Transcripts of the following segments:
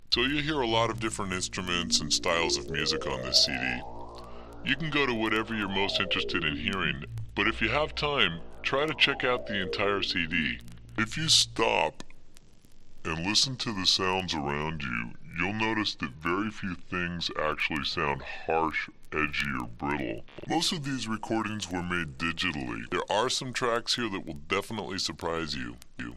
So you hear a lot of different instruments and styles of music on this CD. You can go to whatever you're most interested in hearing, but if you have time, try to check out the entire CD. If you stop and listen to the sounds around you, you'll notice that very few things actually sound harsh, edgy, or brittle. Most of these recordings were made digitally. There are some tracks here that will definitely surprise you. You.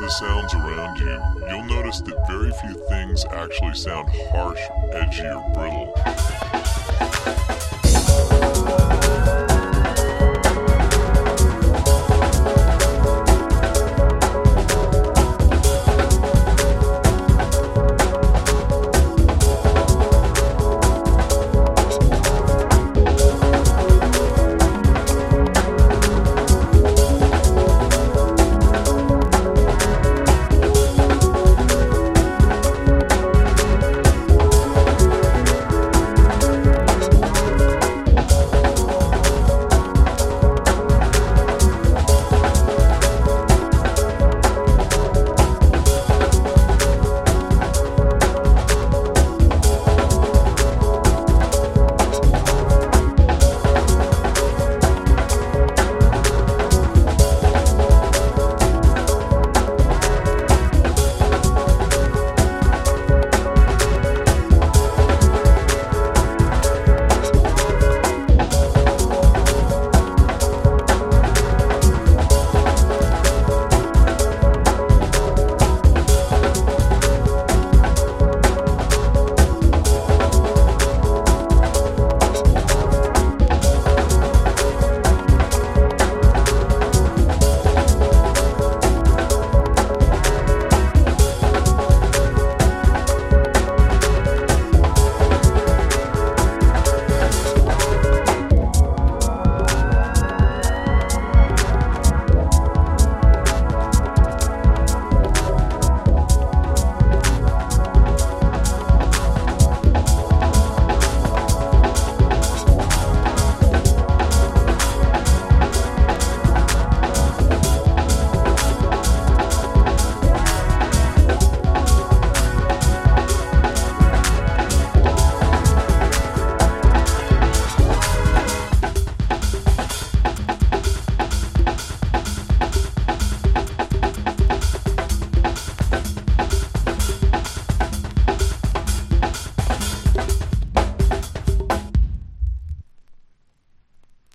the sounds around you, you'll notice that very few things actually sound harsh, edgy, or brittle.